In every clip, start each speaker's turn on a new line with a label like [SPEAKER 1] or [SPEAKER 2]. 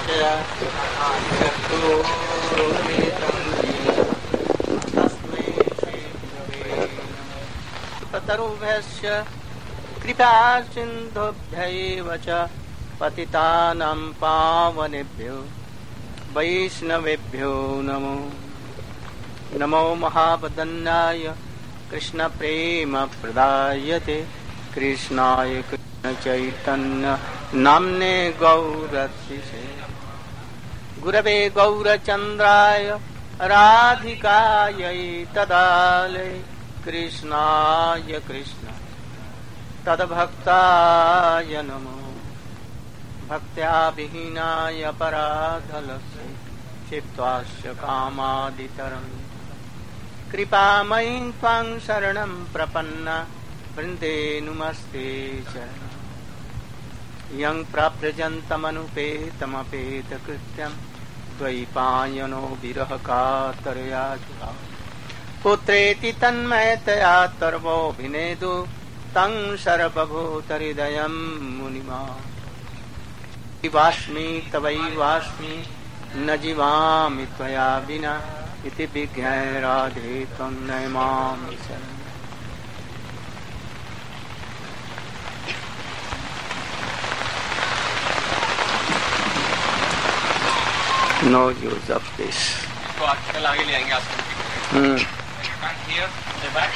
[SPEAKER 1] तरुभ्यश्च कृपा सिन्धुभ्यैव च पतितानां पावनेभ्यो वैष्णवेभ्यो नमो नमो महावदन्नाय कृष्ण प्रेम प्रदायते कृष्णाय कृष्ण चैतन्य नाम्ने गौरतिसे गुरवे गौरचन्द्राय राधिकायै तदालये कृष्णाय कृष्ण तद्भक्ताय नमो भक्त्या विहीनाय पराधलस्य चित्वास्य कामादितरम् कृपामयीं त्वां शरणं प्रपन्ना वृन्दे नुमस्ते चरणम् यं प्राप्यजन्तमनुपेतमपेतकृत्यं द्वैपायनो विरहकातरया जुहा पुत्रेति तन्मयतया तर्वोऽभिनेदु तं सर्वभूतहृदयं मुनिमा वास्मि तवैवास्मि न जीवामि त्वया विना इति विज्ञाय राधे त्वं नमामि शरणम्। No use of this.
[SPEAKER 2] तो आजकल आगे ले आएंगे आपको। Here, the back.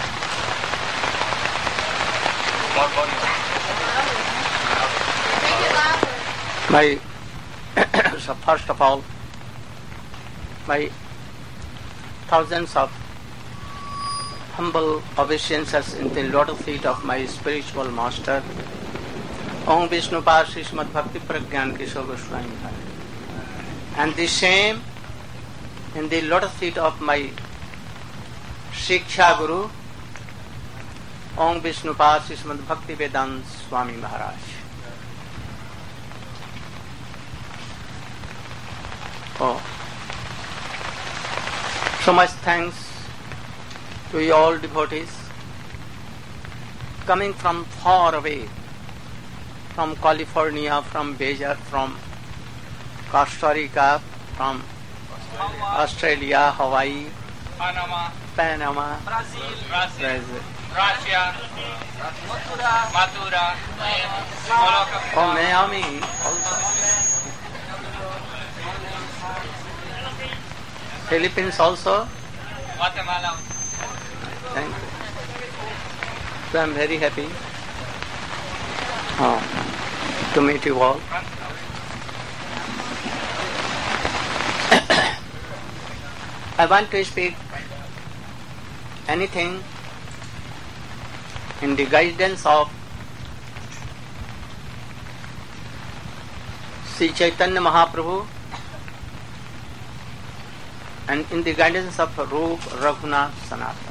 [SPEAKER 1] So first of all, my thousands of humble obeisances in the lotus feet of my spiritual master, Om Vishnupad Srimad Bhakti Pragyan Kishore Goswami Maharaj. And the same in the lotus feet of my Shiksha Guru, Om Vishnupad Srimad Bhakti Vedanta Swami Maharaj. Oh, so much thanks to you all devotees coming from far away, from California, from Beijing, from Costa Rica, from Australia, Hawaii, Panama,
[SPEAKER 2] Brazil, Russia, Mathura,
[SPEAKER 1] Miami also. Philippines also.
[SPEAKER 2] Guatemala.
[SPEAKER 1] Thank you. So I am very happy to meet you all. I want to speak anything in the guidance of Sri Chaitanya Mahaprabhu and in the guidance of Rup Raghunath Sanatana.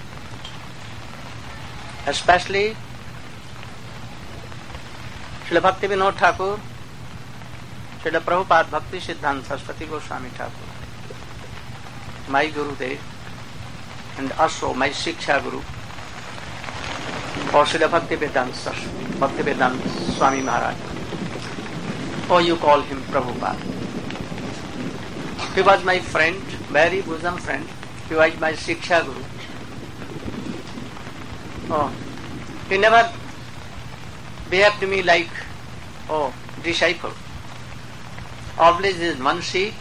[SPEAKER 1] Especially Srila Bhakti Vinod Thakur, Srila Prabhupada Bhakti Siddhanta Saraswati Goswami Thakur, my Gurudev, and also my Shiksha Guru, or Srila Bhakti Vedanta Swami Maharaj, or you call him Prabhupada. He was my friend, very bosom friend. He was my Shiksha Guru. Oh, he never behaved to me like, disciple. Always in one seat,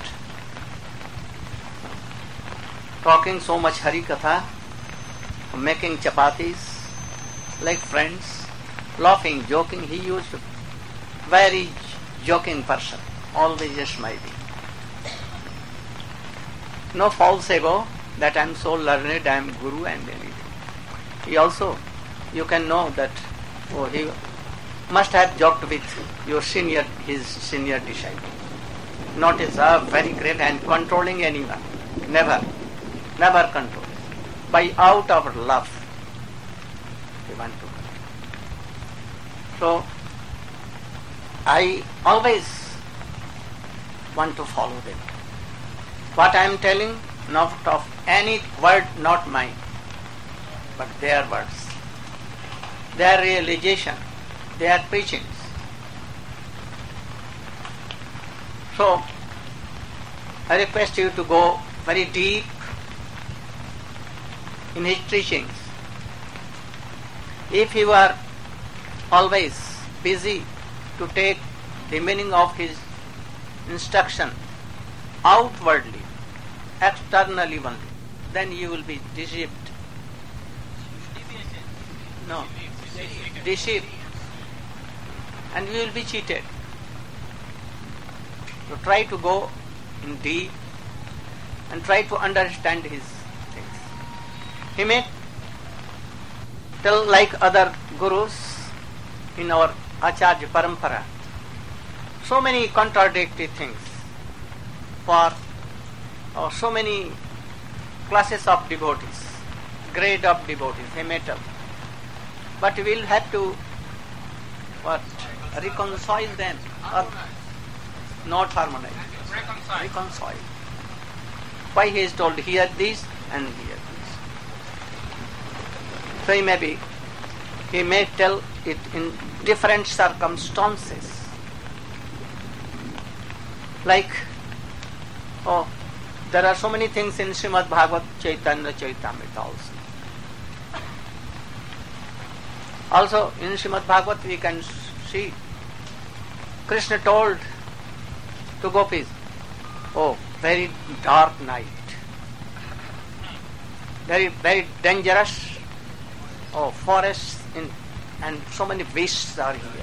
[SPEAKER 1] talking so much Hari Katha, making chapatis, like friends, laughing, joking. He used to very joking person, always smiling. No false ego that I am so learned, I am Guru and anything. He also, you can know that, he must have joked with his senior disciple. Not as very great and controlling anyone. Never control. By out of love, he want to. So, I always want to follow them. What I am telling, not of any word, not mine, but their words, their realization, their preachings. So, I request you to go very deep in his teachings. If you are always busy to take the meaning of his instruction outwardly, externally only, then you will be deceived. No, deceived. And you will be cheated. So try to go in deep and try to understand his things. He may tell like other gurus in our Acharya Parampara, so many contradictory things for so many classes of devotees, grade of devotees, he may tell. But we will have to reconcile them, or not harmonize. Reconcile. Why he is told here this and here this. So he may tell it in different circumstances. Like, there are so many things in Srimad Bhagavad Chaitanya Charitamrita also. Also in Srimad Bhagavad we can see Krishna told to gopis, very dark night, very, very dangerous, forests and so many beasts are here.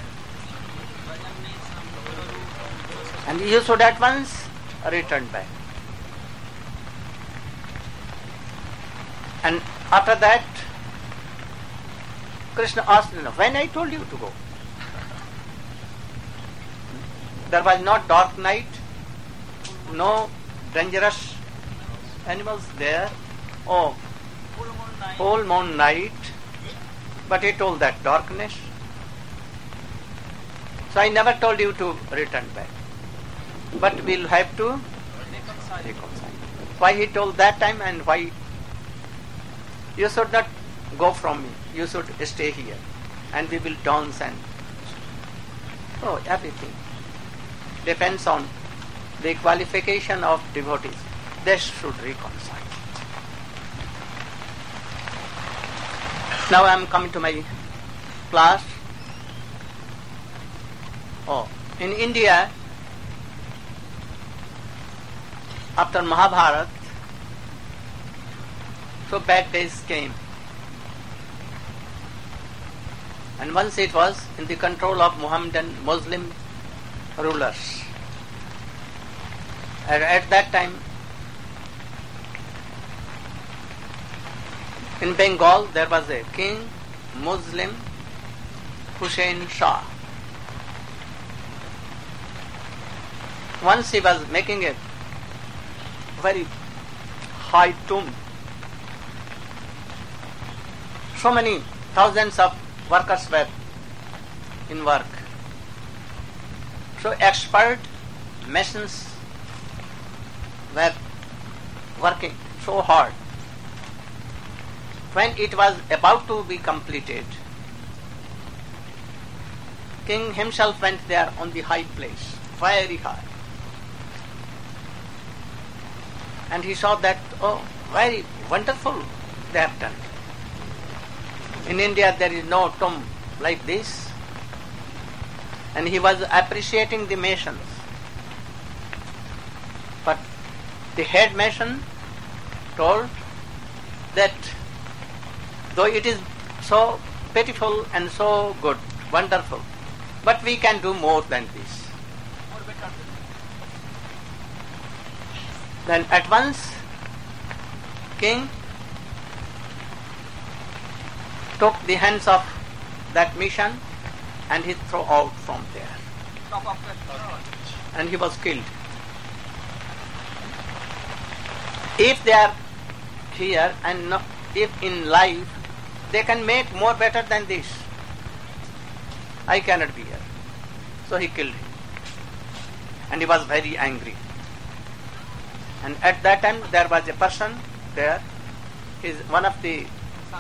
[SPEAKER 1] And you should at once return back. And after that, Krishna asked, when I told you to go? There was not dark night, no dangerous animals there, full moon night, but he told that darkness. So I never told you to return back, but we'll have to reconcile. Why he told that time and why you should not go from me, you should stay here and we will dance and everything depends on the qualification of devotees. They should reconcile. Now I am coming to my class. In India, after Mahabharata, so bad days came. And once it was in the control of Muhammadan Muslim rulers. And at that time, in Bengal, there was a king, Muslim, Hussain Shah. Once he was making a very high tomb. So many thousands of workers were in work. So expert masons were working so hard. When it was about to be completed, king himself went there on the high place, very high. And he saw that, very wonderful they have done. In India there is no tomb like this. And he was appreciating the masons. But the head mason told that though it is so beautiful and so good, wonderful, but we can do more than this. Then at once king took the hands of that mission and he threw out from there. And he was killed. If they are here and if in life they can make more better than this, I cannot be here. So he killed him. And he was very angry. And at that time there was a person there, he is one of the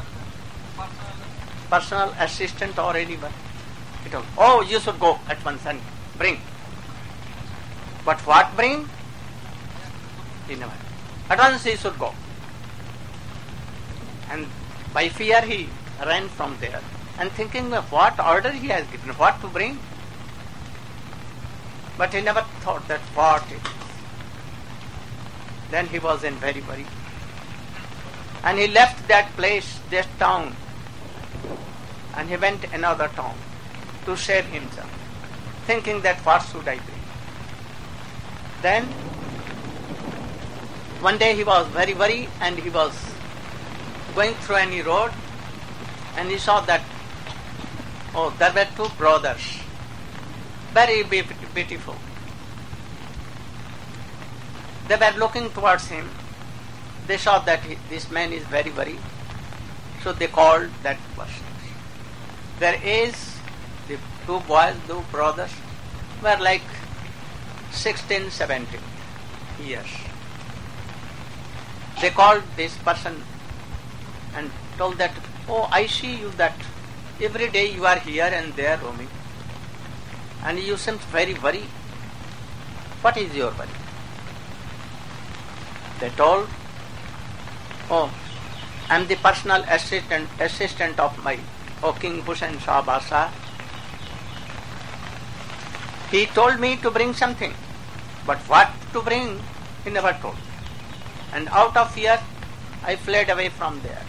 [SPEAKER 1] personal assistant or anyone. He told, you should go at once and bring. But what bring? He never. At once he should go. And by fear he ran from there and thinking of what order he has given, what to bring. But he never thought that what it is. Then he was in very worry. And he left that place, that town, and he went another town to save himself, thinking that what should I bring. Then one day he was very worried and he was going through any road and he saw that, there were two brothers, very beautiful. They were looking towards him. They saw that this man is very worried. So they called that person. There is the two boys, two brothers, were like 16, 17 years. They called this person and told that, I see you that every day you are here and there roaming. And you seem very worried. What is your worry? They told, I am the personal assistant of my King Hussain Shah Basa. He told me to bring something, but what to bring, he never told. And out of fear, I fled away from there.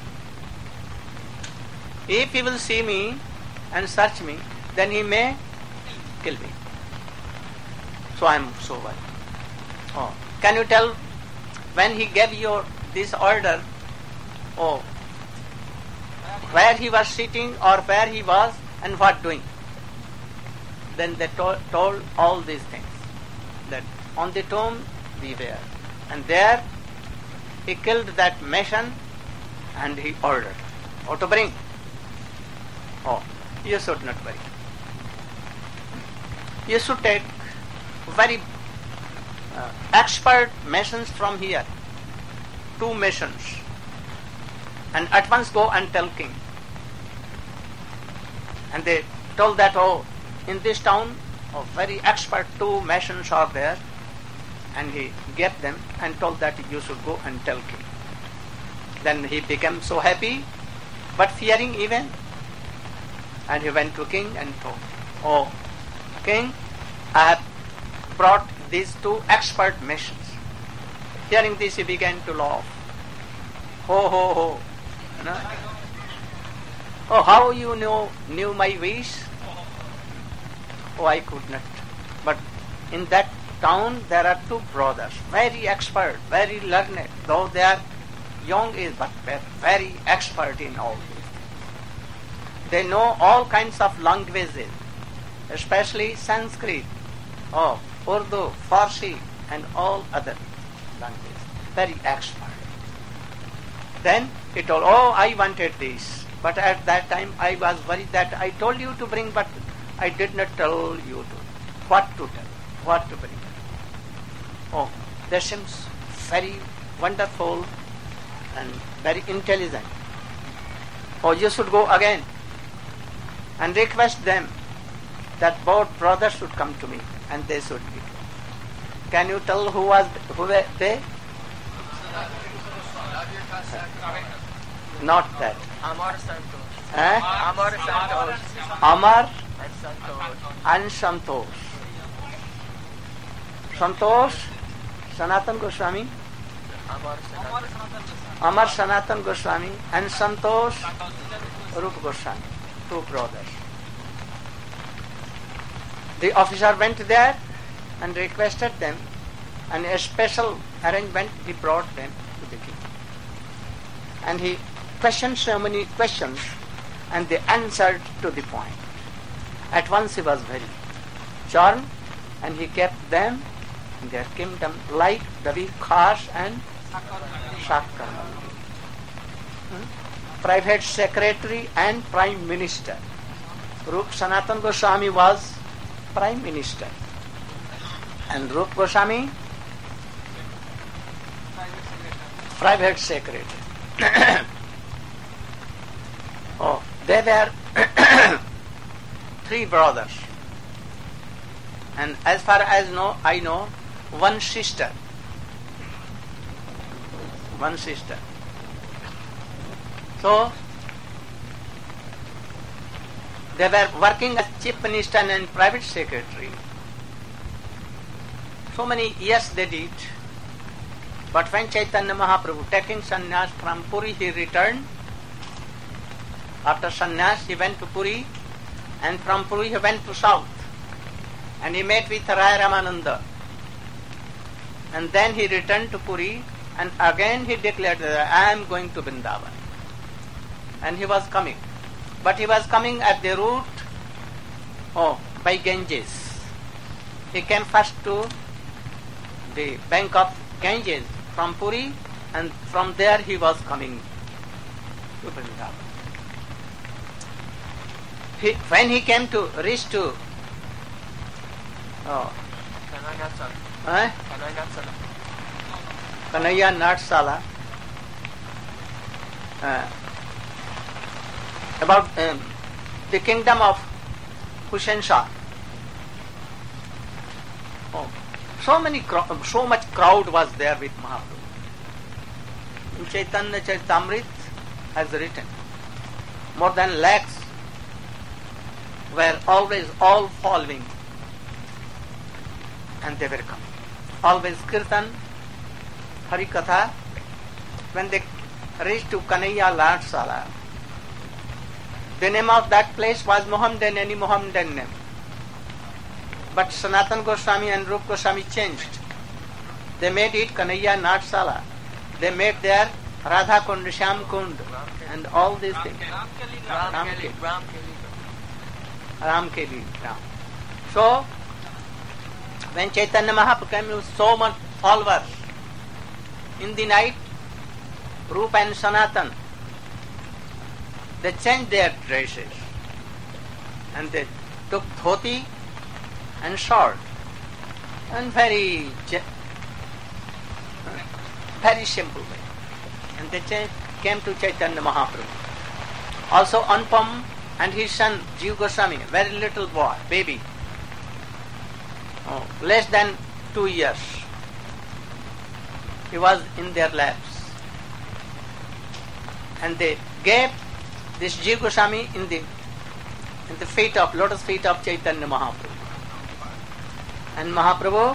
[SPEAKER 1] If he will see me and search me, then he may kill me. So I am so worried. Can you tell when he gave you this order, where he was sitting or where he was and what doing? Then they told all these things. That on the tomb we were. And there he killed that Mason and he ordered, to bring. You should not worry. You should take very expert Masons from here, 2 Masons, and at once go and tell king. And they told that, in this town, very expert 2 Masons are there, and he gave them and told that you should go and tell king. Then he became so happy, but fearing even, and he went to king and told, king, I have brought these 2 expert Masons. Hearing this, he began to laugh. Ho, ho, ho. No? How you knew my wish? I could not. But in that town, there are 2 brothers, very expert, very learned, though they are young age, but very expert in all this. They know all kinds of languages, especially Sanskrit, Urdu, Farsi, and all other languages. Very expert. Then he told, I wanted this. But at that time I was worried that I told you to bring, but I did not tell you what to tell, what to bring. That seems very wonderful and very intelligent. You should go again and request them that both brothers should come to me and they should be. Can you tell who were they? Not that.
[SPEAKER 3] Amar Santosh.
[SPEAKER 1] Amar
[SPEAKER 3] Santosh.
[SPEAKER 1] Amar
[SPEAKER 3] And
[SPEAKER 1] and Santosh. Santosh, Sanatan Goswami. Amar Sanatan Goswami and Santosh Rupa Goswami, 2 brothers. The officer went there and requested them, and a special arrangement he brought them to the king. And he questioned so many questions, and they answered to the point. At once he was very charmed, and he kept them in their kingdom like Ravi Khas and Shakkar. Private secretary and prime minister. Rup Sanatan Goswami was prime minister, and Rupa Goswami private secretary. They were 3 brothers, and as far as I know, one sister. One sister. So, they were working as chief minister and private secretary. So many years they did. But when Chaitanya Mahaprabhu taking sannyas from Puri, he returned. After sannyas, he went to Puri, and from Puri he went to south. And he met with Raya Ramananda. And then he returned to Puri, and again he declared that I am going to Vrindavan. And he was coming. But he was coming at the route by Ganges. He came first to the bank of Ganges from Puri, and from there he was coming to Vrindavan. When he came to reach to Kanhaiya Natsala, about the kingdom of Hussain Shah. So much crowd was there with Mahaprabhu. In Chaitanya Charitamrita has written, more than lakhs were always all following, and they were coming. Always Kirtan, Hari Katha. When they reached to Kanhaiya Natsala, the name of that place was Mohammedan, any Mohammedan name. But Sanatana Goswami and Rupa Goswami changed. They made it Kanhaiya Natsala. They made there Radha Kund, Shyam Kund, and all these things. Ramkeli. So, when Chaitanya Mahaprabhu came with so much followers, in the night, Rupa and Sanatan, they changed their dresses and they took dhoti and short and very simple way. And they came to Chaitanya Mahaprabhu. Also Anupam and his son Jiva Goswami, very little boy, baby, less than 2 years. He was in their laps. And they gave this Jiva Goswami in the feet of, lotus feet of Chaitanya Mahaprabhu. And Mahaprabhu,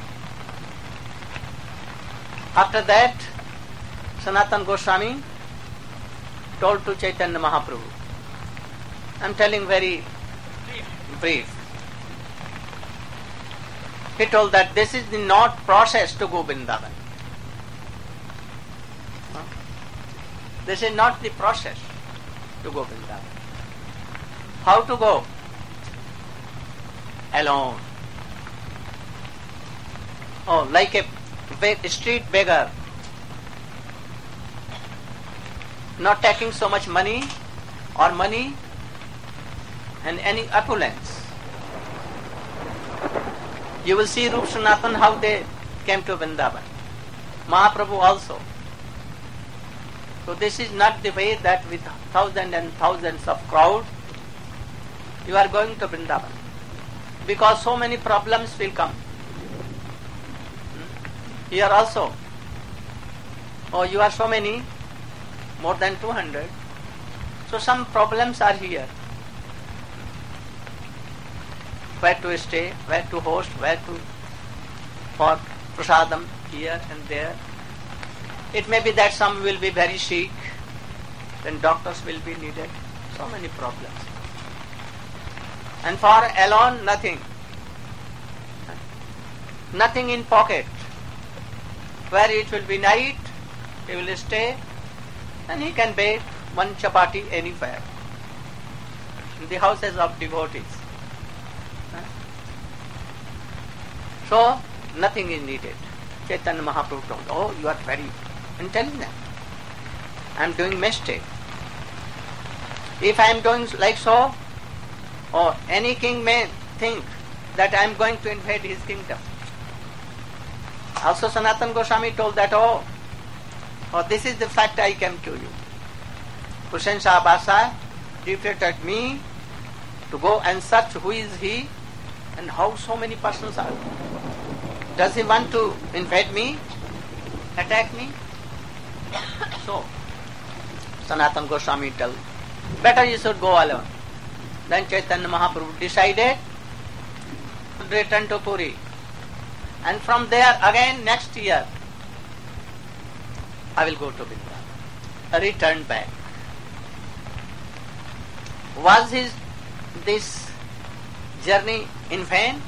[SPEAKER 1] after that, Sanatana Goswami told to Chaitanya Mahaprabhu, I am telling very brief. He told that this is the not process to go Vrindavan. This is not the process to go Vrindavan. How to go? Alone. Like a street beggar, not taking so much money and any opulence. You will see Rupa Sanatan how they came to Vrindavan. Mahaprabhu also. So this is not the way that with thousands and thousands of crowd you are going to Vrindavan. Because so many problems will come. Here also. You are so many, more than 200. So some problems are here. Where to stay, where to host, for prasadam here and there. It may be that some will be very sick, then doctors will be needed. So many problems. And for alone, nothing. Nothing in pocket. Where it will be night, he will stay, and he can bake one chapati anywhere. In the houses of devotees. So, nothing is needed. Chaitanya Mahaprabhu told, you are very intelligent. I am doing mistake. If I am doing like so, any king may think that I am going to invade his kingdom. Also Sanatana Goswami told that, this is the fact I came to you. Hussain Shah Basa dictated me to go and search who is he and how so many persons are. Does he want to invade me? Attack me? So, Sanatana Goswami tells, better you should go alone. Then Chaitanya Mahaprabhu decided to return to Puri. And from there again next year, I will go to Vrindavan. Return back. Was this journey in vain?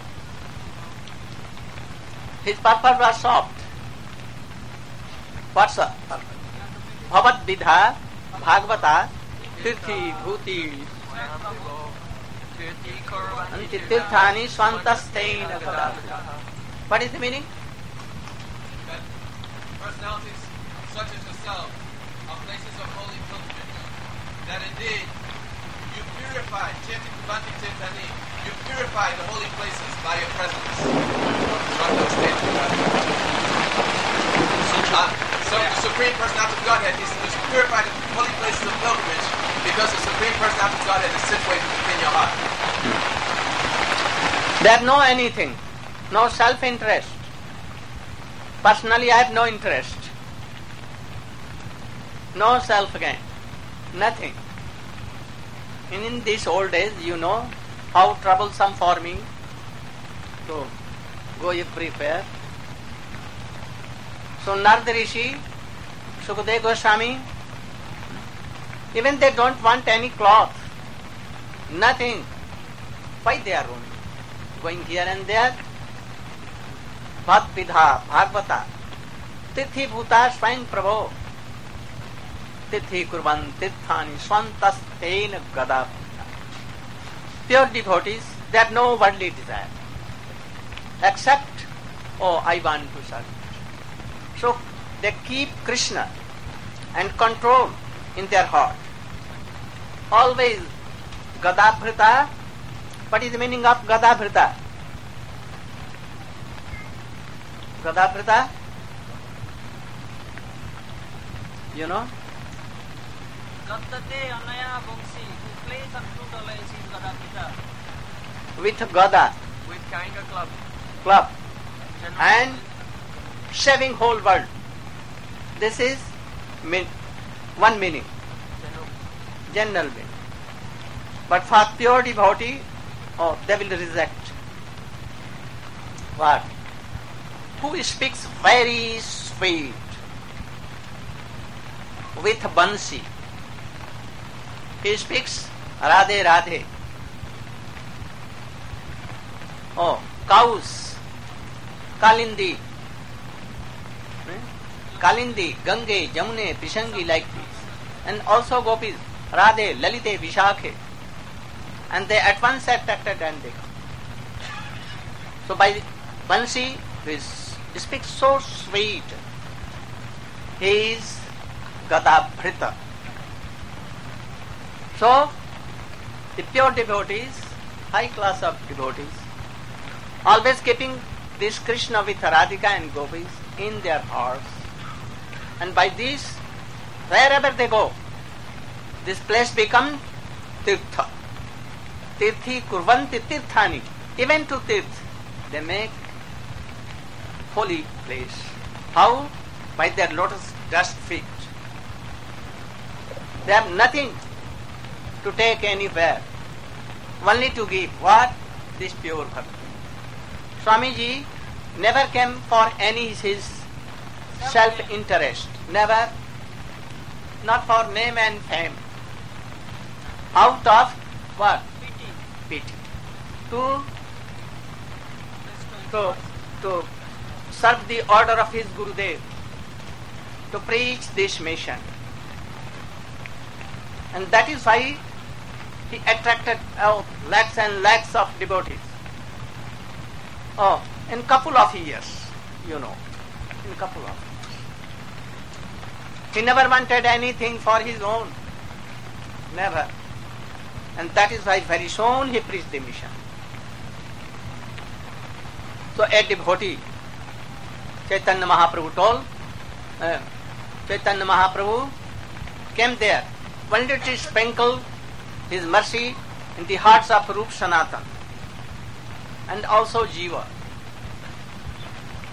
[SPEAKER 1] His purpose was solved. What's the purpose? Bhavat Vidha Bhagavata Tirthi Bhuti Anti Tirthani Swantasteina Gada. What is the meaning?
[SPEAKER 2] That personalities such as yourself are places of holy pilgrimage. That indeed you purify, chanting Bhakti Chaitanya, you purify the holy places by your presence. So the Supreme Personality of Godhead is to purify the holy places of pilgrimage because the Supreme Personality of Godhead is situated within your heart.
[SPEAKER 1] There no anything, no self-interest. Personally I have no interest. No self-gain. Nothing. And in these old days, you know how troublesome for me to go everywhere. So Narada Rishi, Sukadeva Goswami, even they don't want any cloth, nothing. Why they are going here and there? Bhat Vidha, Bhagavata, Tithi Bhuta Swayam Prabho, Tithi Kurvan Tirthani Swantasteina Gada. Pure devotees, they have no worldly desire, except, I want to serve. So they keep Krishna and control in their heart. Always Gadabhrita. What is the meaning of Gadabhrita? Gadabhrita? You know? With Gada.
[SPEAKER 3] With Kainga club.
[SPEAKER 1] Club. And saving whole world. This is one meaning. General meaning. But for pure devotee, they will reject. What? Who speaks very sweet with Bansi. He speaks Radhe Radhe. Cows, Kalindi, Kalindi, Gange, Jamune, Pishangi, like this. And also gopis, Radhe, Lalite, Vishakhe. And they at once attracted and they come. So by Bansi, he speaks so sweet. He is Gadabhrita. So, the pure devotees, high class of devotees, always keeping this Krishna with Radhika and gopis in their hearts. And by this, wherever they go, this place becomes Tirtha. Tirthi kurvanti tirthani. Even to Tirth, they make holy place. How? By their lotus dust feet. They have nothing to take anywhere, only to give. What? This pure bhakti. Swamiji never came for any his self-interest. Never. Not for name and fame. Out of what? Pity. To serve the order of his Gurudev. To preach this mission. And that is why he attracted lakhs and lakhs of devotees. In couple of years, in couple of years. He never wanted anything for his own. Never. And that is why very soon he preached the mission. So a devotee, Chaitanya Mahaprabhu told, Chaitanya Mahaprabhu came there, wanted to sprinkle his mercy in the hearts of Rup Sanatan and also Jiva.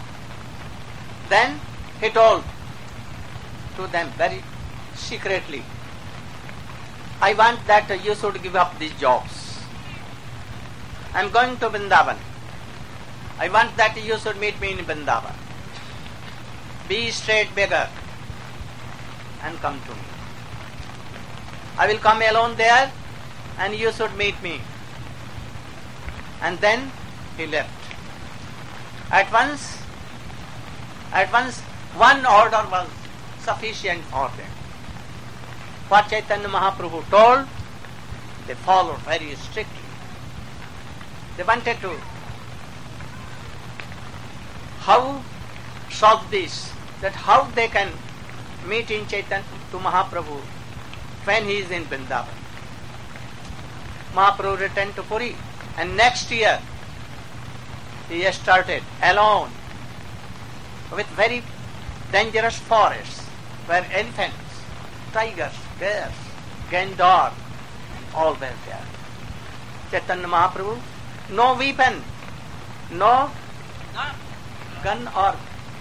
[SPEAKER 1] Then he told to them very secretly, I want that you should give up these jobs. I am going to Vrindavan. I want that you should meet me in Vrindavan. Be straight beggar and come to me. I will come alone there and you should meet me. And then he left. At once one order was sufficient for them. What Chaitanya Mahaprabhu told, they followed very strictly. They wanted to how solve this, that how they can meet in Chaitanya to Mahaprabhu when he is in Vrindavan. Mahaprabhu returned to Puri, and next year he started alone with very dangerous forests where elephants, tigers, bears, gander, all were there. Chaitanya Mahaprabhu, no weapon, no gun or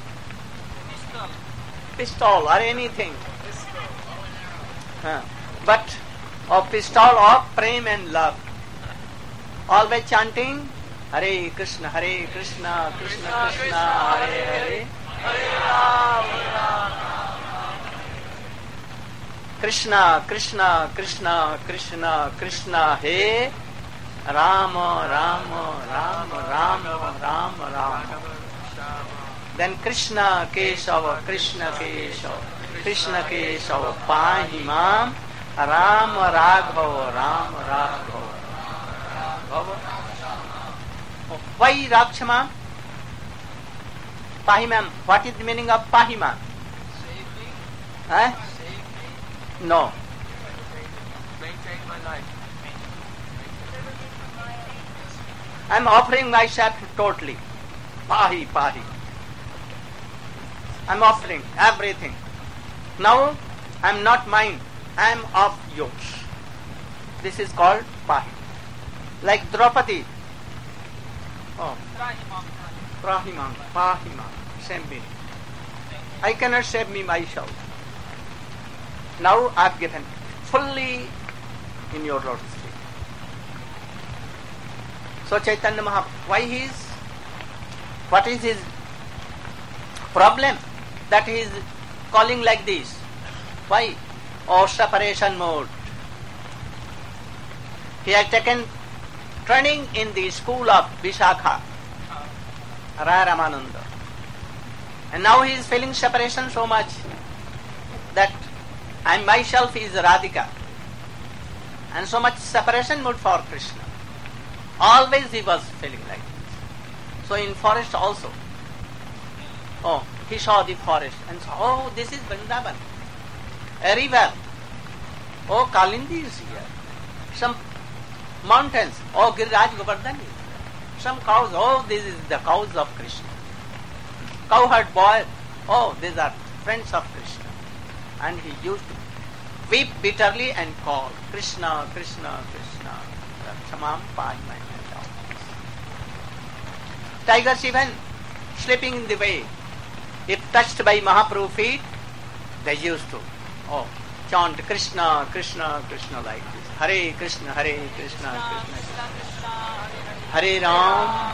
[SPEAKER 1] pistol or anything, but a pistol of prem and love. Always chanting Hare Krishna, Krishna Krishna, Hare Hare, Krishna Krishna, Krishna Krishna, Krishna He Rama, Rama Rama, Rama Rama Rama. Then Krishna Kesava, Krishna Kesava, Krishna Kesava, Pahi Mam, Rama Raghava, Rama Raghava. Why Rakshama? Pahimam. What is the meaning of Pahimam? No.
[SPEAKER 3] Maintain my life.
[SPEAKER 1] I am offering myself totally. Pahi, Pahi. I am offering everything. Now I am not mine. I am of yours. This is called Pahi. Like Draupadi. Oh. Prahimam, Pahimam, same meaning. I cannot save me myself. Now I have given fully in your Lord's feet. So Chaitanya Mahaprabhu, what is his problem that he is calling like this? Why? Oh, separation mode. He has taken training in the school of Vishakha, Raya Ramananda. And now he is feeling separation so much that I myself is Radhika. And so much separation mood for Krishna. Always he was feeling like this. So in forest also. Oh, he saw the forest and saw, oh, this is Vrindavan. Very well. Oh, Kalindi is here. Some mountains. Oh, Giriraj Govardhan is there. Some cows. Oh, this is the cows of Krishna. Cowherd boy. Oh, these are friends of Krishna. And he used to weep bitterly and call Krishna, Krishna, Krishna. Rakshamam Pahimam. Tigers even sleeping in the way, if touched by Mahaprabhu feet, they used to chant Krishna, Krishna, Krishna like this. Hare Krishna, Hare Krishna, Krishna Krishna, Hare Ram.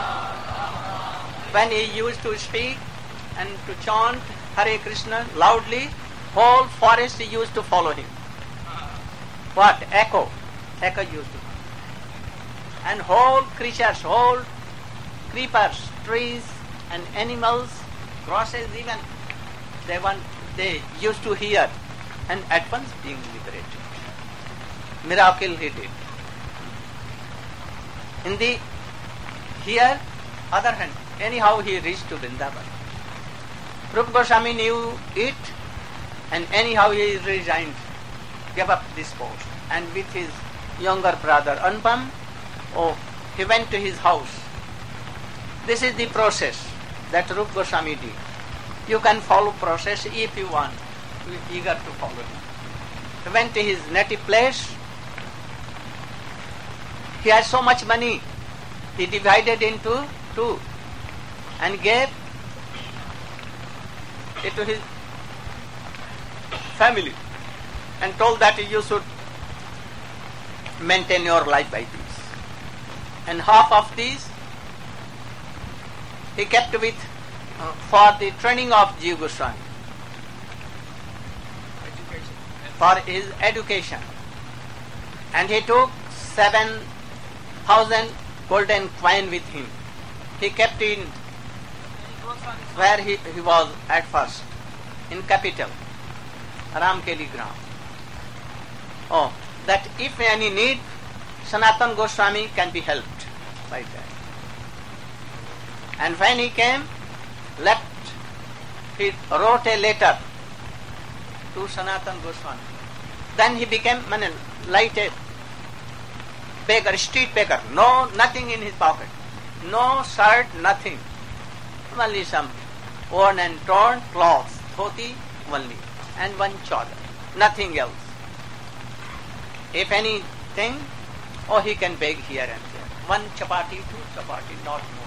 [SPEAKER 1] When he used to speak and to chant Hare Krishna loudly, whole forest used to follow him. What? Echo. Echo used to. And whole creatures, whole creepers, trees and animals, grasses even, they used to hear and at once being liberated. Miracle he did. In the here, other hand, anyhow he reached to Vrindavan. Rupa Goswami knew it and anyhow he resigned, gave up this post, and with his younger brother Anupam, he went to his house. This is the process that Rupa Goswami did. You can follow process if you want, you are eager to follow him. He went to his native place. He had so much money, he divided into two and gave to his family and told that you should maintain your life by these. And half of these he kept with for the training of Jiva Goswami, for his education. And he took 7,000 golden coin with him. He kept in where he was at first, in capital, Ramkeli Gram. Oh, that if any need, Sanatana Goswami can be helped by that. And when he came, he wrote a letter to Sanatana Goswami. Then he became like a beggar, street beggar. No, nothing in his pocket. No shirt, nothing. Only some worn and torn cloths, dhoti only, and one chadar. Nothing else. If anything, he can beg here and there. One chapati, two chapati, not more.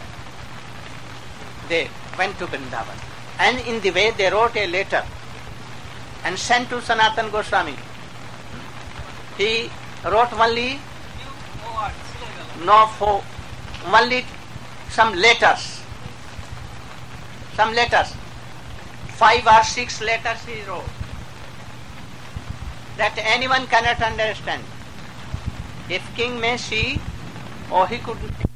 [SPEAKER 1] They went to Vrindavan. And in the way they wrote a letter and sent to Sanatana Goswami. He wrote only only some letters. 5 or 6 letters he wrote that anyone cannot understand. If king may see, he could